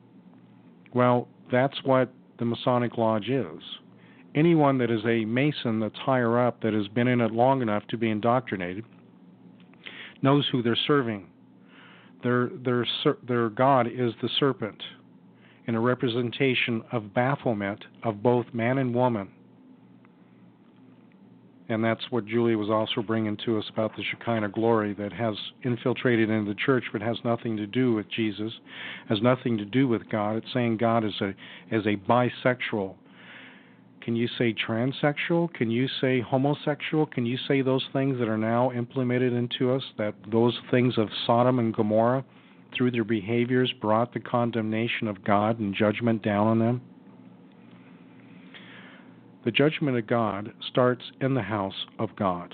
Well, that's what the Masonic Lodge is. Anyone that is a Mason that's higher up, that has been in it long enough to be indoctrinated, knows who they're serving. Their God is the serpent, in a representation of bafflement of both man and woman. And that's what Julie was also bringing to us about the Shekinah glory that has infiltrated into the church, but has nothing to do with Jesus, has nothing to do with God. It's saying God is a bisexual, Can you say transsexual? Can you say homosexual? Can you say those things that are now implemented into us, that those things of Sodom and Gomorrah, through their behaviors, brought the condemnation of God and judgment down on them? The judgment of God starts in the house of God.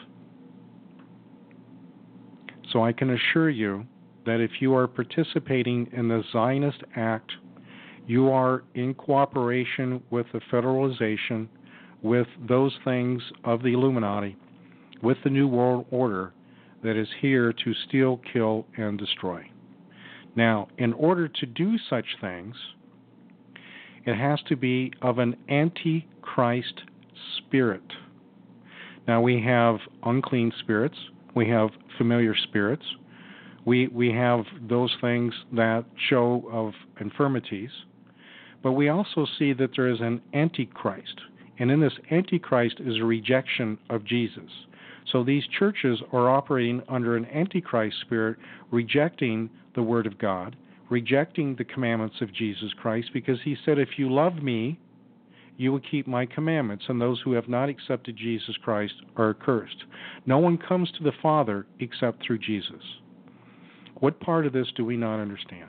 So I can assure you that if you are participating in the Zionist act, you are in cooperation with the federalization, with those things of the Illuminati, with the New World Order that is here to steal, kill, and destroy. Now, in order to do such things, it has to be of an antichrist spirit. Now, we have unclean spirits, we have familiar spirits, we have those things that show of infirmities, but we also see that there is an antichrist, and in this antichrist is a rejection of Jesus. So these churches are operating under an antichrist spirit, rejecting the Word of God, rejecting the commandments of Jesus Christ, because he said, if you love me, you will keep my commandments, and those who have not accepted Jesus Christ are accursed. No one comes to the Father except through Jesus. What part of this do we not understand?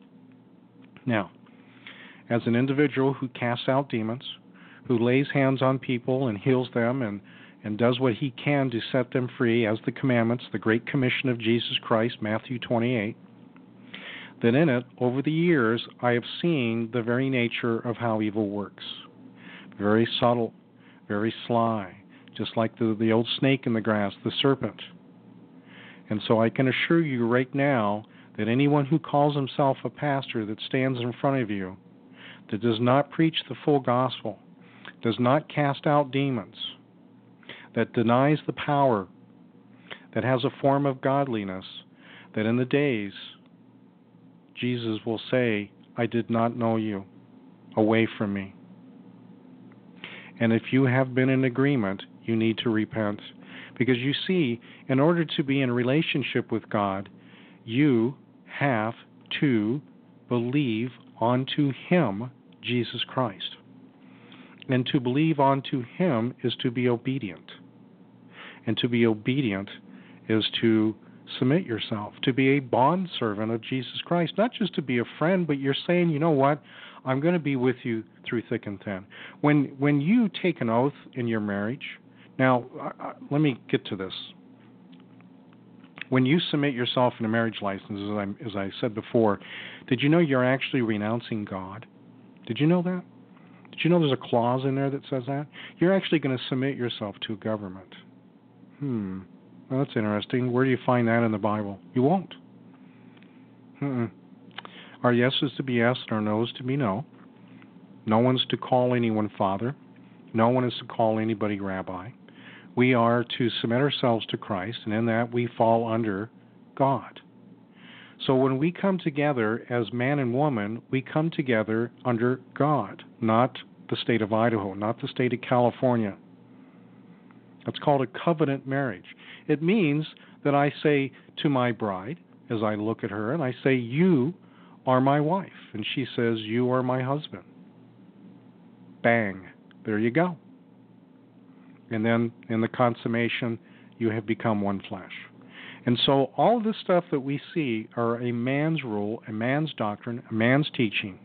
Now, as an individual who casts out demons, who lays hands on people and heals them and does what he can to set them free as the commandments, the Great Commission of Jesus Christ, Matthew 28, then in it, over the years, I have seen the very nature of how evil works. Very subtle, very sly, just like the old snake in the grass, the serpent. And so I can assure you right now that anyone who calls himself a pastor that stands in front of you, that does not preach the full gospel, does not cast out demons, that denies the power, that has a form of godliness, that in the days Jesus will say, I did not know you, away from me. And if you have been in agreement, you need to repent. Because you see, in order to be in relationship with God, you have to believe onto Him, Jesus Christ. And to believe onto Him is to be obedient. And to be obedient is to submit yourself, to be a bondservant of Jesus Christ, not just to be a friend, but you're saying, you know what, I'm going to be with you through thick and thin. When you take an oath in your marriage, now let me get to this. When you submit yourself in a marriage license, as I said before, did you know you're actually renouncing God? Did you know that? Did you know there's a clause in there that says that? You're actually going to submit yourself to a government. Well, that's interesting. Where do you find that in the Bible? You won't. Our yes is to be yes and our no is to be no. No one's to call anyone father. No one is to call anybody rabbi. We are to submit ourselves to Christ, and in that we fall under God. So when we come together as man and woman, we come together under God, not the state of Idaho, not the state of California. That's called a covenant marriage. It means that I say to my bride, as I look at her, and I say, you are my wife. And she says, you are my husband. Bang. There you go. And then in the consummation, you have become one flesh. And so all this stuff that we see are a man's rule, a man's doctrine, a man's teaching.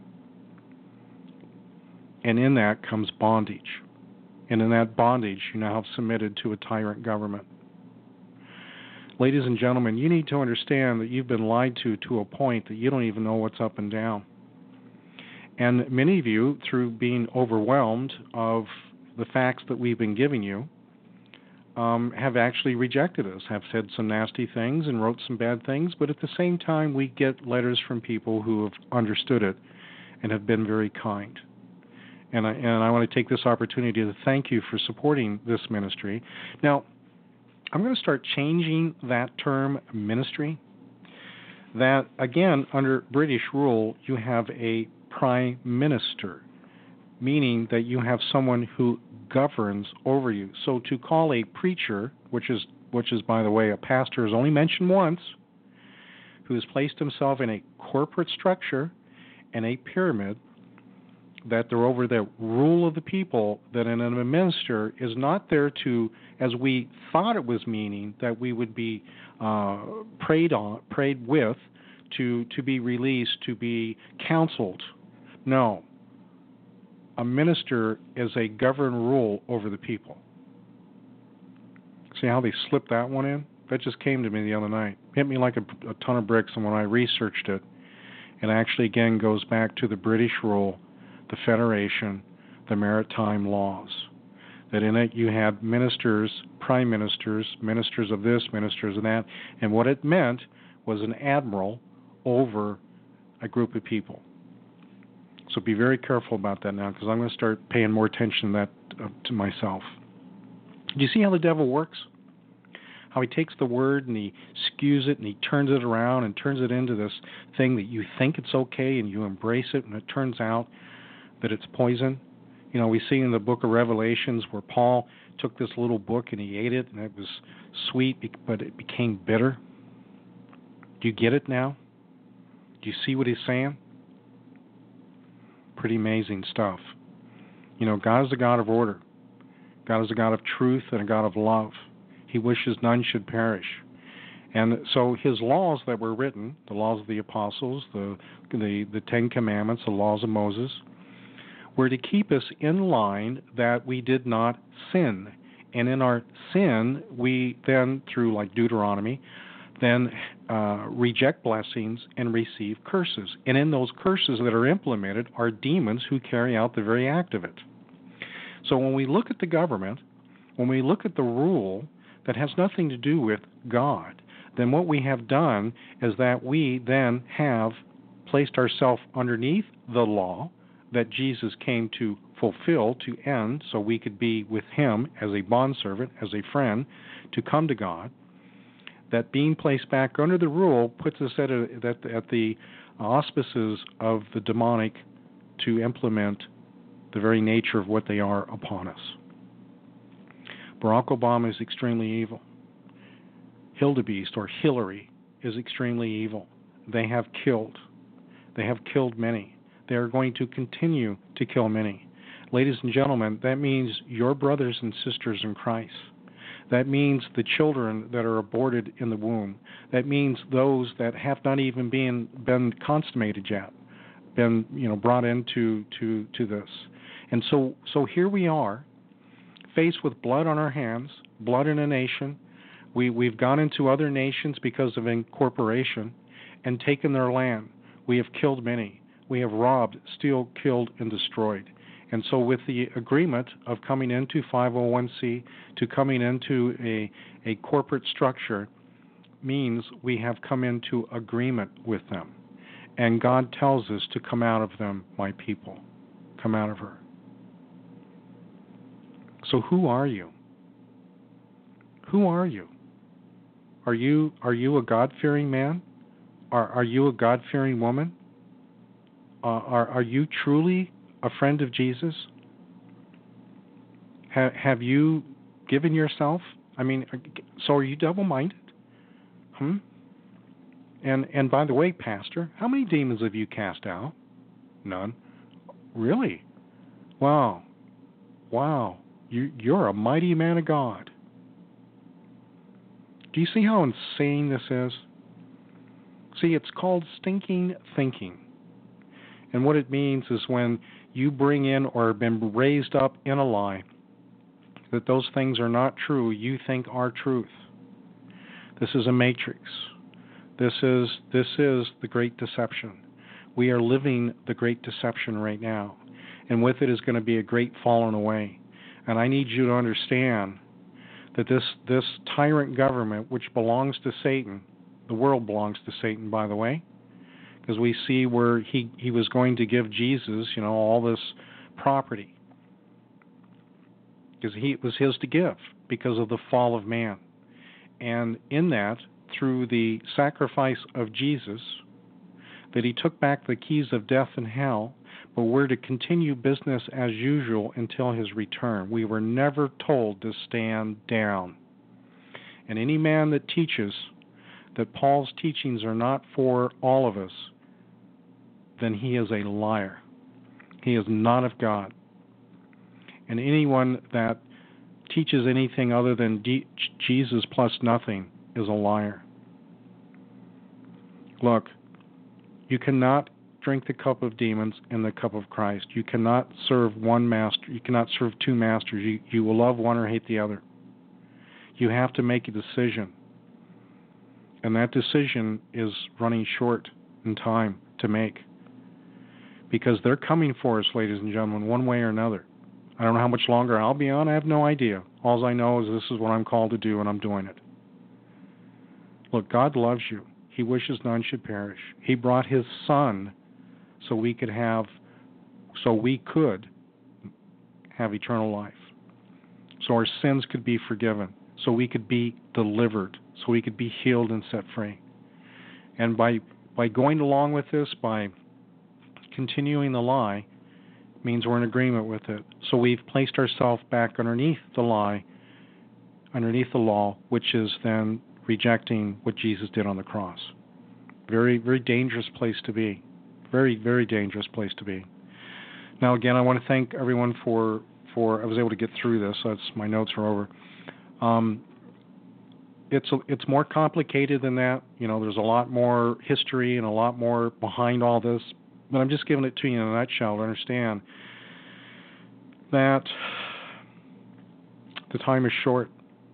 And in that comes bondage. And in that bondage, you now have submitted to a tyrant government. Ladies and gentlemen, you need to understand that you've been lied to a point that you don't even know what's up and down. And many of you, through being overwhelmed of the facts that we've been giving you, have actually rejected us, have said some nasty things and wrote some bad things, but at the same time we get letters from people who have understood it and have been very kind. And I want to take this opportunity to thank you for supporting this ministry. Now, I'm going to start changing that term ministry. That, again, under British rule, you have a prime minister, meaning that you have someone who governs over you. So to call a preacher, which is, by the way, a pastor is only mentioned once, who has placed himself in a corporate structure and a pyramid, that they're over the rule of the people, that a minister is not there to, as we thought it was meaning, that we would be prayed with, to be released, to be counseled. No. A minister is a governed rule over the people. See how they slipped that one in? That just came to me the other night. Hit me like a ton of bricks, and when I researched it, it actually again goes back to the British rule, the Federation, the maritime laws. That in it you had ministers, prime ministers, ministers of this, ministers of that, and what it meant was an admiral over a group of people. So be very careful about that now, because I'm going to start paying more attention to that to myself. Do you see how the devil works? How he takes the word and he skews it and he turns it around and turns it into this thing that you think it's okay and you embrace it, and it turns out that it's poison. You know, we see in the book of Revelations where Paul took this little book and he ate it, and it was sweet, but it became bitter. Do you get it now? Do you see what he's saying? Pretty amazing stuff. You know, God is a God of order. God is a God of truth and a God of love. He wishes none should perish. And so his laws that were written, the laws of the apostles, the Ten Commandments, the laws of Moses, were to keep us in line that we did not sin. And in our sin, we then, through like Deuteronomy, then reject blessings and receive curses. And in those curses that are implemented are demons who carry out the very act of it. So when we look at the government, when we look at the rule that has nothing to do with God, then what we have done is that we then have placed ourselves underneath the law that Jesus came to fulfill, to end, so we could be with him as a bondservant, as a friend, to come to God. That being placed back under the rule puts us at the auspices of the demonic to implement the very nature of what they are upon us. Barack Obama is extremely evil. Hildebeest, or Hillary, is extremely evil. They have killed. They have killed many. They are going to continue to kill many. Ladies and gentlemen, that means your brothers and sisters in Christ. That means the children that are aborted in the womb. That means those that have not even been consummated yet, been brought into this. And so here we are, faced with blood on our hands, blood in a nation. We've gone into other nations because of incorporation and taken their land. We have killed many. We have robbed, steal, killed, and destroyed. And so with the agreement of coming into 501c to coming into a corporate structure means we have come into agreement with them. And God tells us to come out of them, my people. Come out of her. So who are you? Who are you? Are you a God-fearing man? Are you a God-fearing woman? Are you truly a friend of Jesus? Have you given yourself? I mean, so are you double-minded? And by the way, Pastor, how many demons have you cast out? None. Really? Wow. You're a mighty man of God. Do you see how insane this is? See, it's called stinking thinking. And what it means is when you bring in or have been raised up in a lie, that those things are not true, you think are truth. This is a matrix. This is the great deception. We are living the great deception right now. And with it is going to be a great falling away. And I need you to understand that this tyrant government, which belongs to Satan, the world belongs to Satan, by the way, because we see where he was going to give Jesus, all this property, because it was his to give because of the fall of man. And in that, through the sacrifice of Jesus, that he took back the keys of death and hell, but we're to continue business as usual until his return. We were never told to stand down. And any man that teaches that Paul's teachings are not for all of us, then he is a liar. He is not of God. And anyone that teaches anything other than Jesus plus nothing is a liar. Look, you cannot drink the cup of demons and the cup of Christ. You cannot serve one master. You cannot serve two masters. You will love one or hate the other. You have to make a decision. And that decision is running short in time to make. Because they're coming for us, ladies and gentlemen, one way or another. I don't know how much longer I'll be on. I have no idea. All I know is this is what I'm called to do, and I'm doing it. Look, God loves you. He wishes none should perish. He brought His Son so we could have eternal life. So our sins could be forgiven. So we could be delivered. So we could be healed and set free. And by going along with this, by continuing the lie, means we're in agreement with it. So we've placed ourselves back underneath the lie, underneath the law, which is then rejecting what Jesus did on the cross. Very, very dangerous place to be. Very, very dangerous place to be. Now, again, I want to thank everyone for I was able to get through this. So my notes are over. It's more complicated than that. There's a lot more history and a lot more behind all this. But I'm just giving it to you in a nutshell to understand that the time is short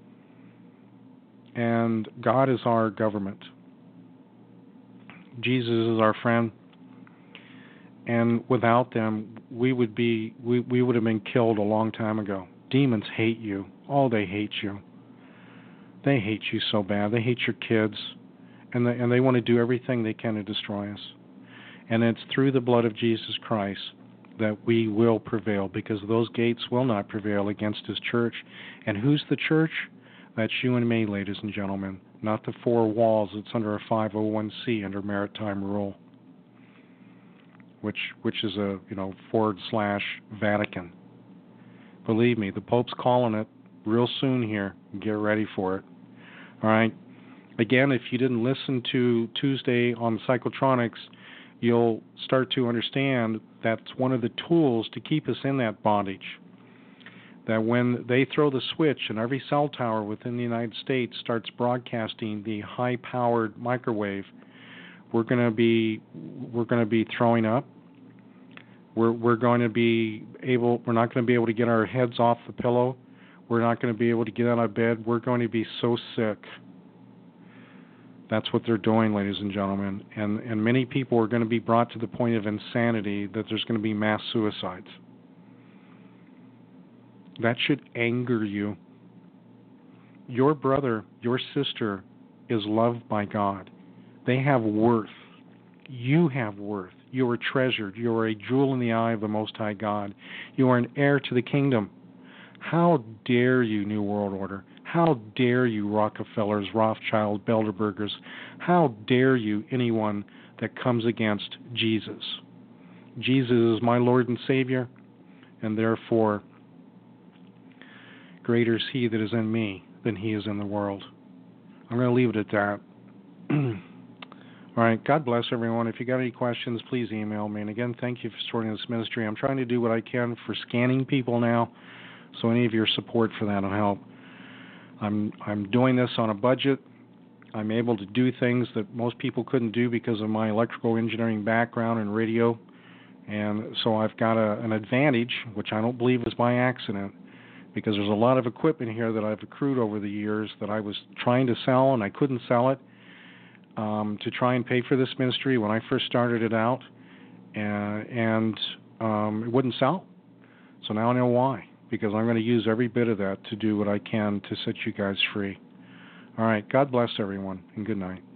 and God is our government. Jesus is our friend. And without them, we would have been killed a long time ago. Demons hate you. Oh, they hate you. They hate you so bad. They hate your kids. And they want to do everything they can to destroy us. And it's through the blood of Jesus Christ that we will prevail, because those gates will not prevail against His church. And who's the church? That's you and me, ladies and gentlemen, not the four walls that's under a 501c under maritime rule, which is a / Vatican. Believe me, the Pope's calling it real soon here. Get ready for it. All right. Again, if you didn't listen to Tuesday on Psychotronics, you'll start to understand that's one of the tools to keep us in that bondage. That when they throw the switch and every cell tower within the United States starts broadcasting the high-powered microwave, we're going to be throwing up. We're not going to be able to get our heads off the pillow. We're not going to be able to get out of bed. We're going to be so sick. That's what they're doing, ladies and gentlemen. And many people are going to be brought to the point of insanity that there's going to be mass suicides. That should anger you. Your brother, your sister is loved by God. They have worth. You have worth. You are treasured. You are a jewel in the eye of the Most High God. You are an heir to the kingdom. How dare you, New World Order? How dare you, Rockefellers, Rothschild, Bilderbergers? How dare you, anyone that comes against Jesus? Jesus is my Lord and Savior, and therefore greater is He that is in me than he is in the world. I'm going to leave it at that. All right, God bless everyone. If you got any questions, please email me. And again, thank you for supporting this ministry. I'm trying to do what I can for scanning people now, so any of your support for that will help. I'm doing this on a budget. I'm able to do things that most people couldn't do because of my electrical engineering background and radio. And so I've got an advantage, which I don't believe is by accident, because there's a lot of equipment here that I've accrued over the years that I was trying to sell and I couldn't sell it to try and pay for this ministry when I first started it out. And it wouldn't sell. So now I know why. Because I'm going to use every bit of that to do what I can to set you guys free. All right. God bless everyone, and good night.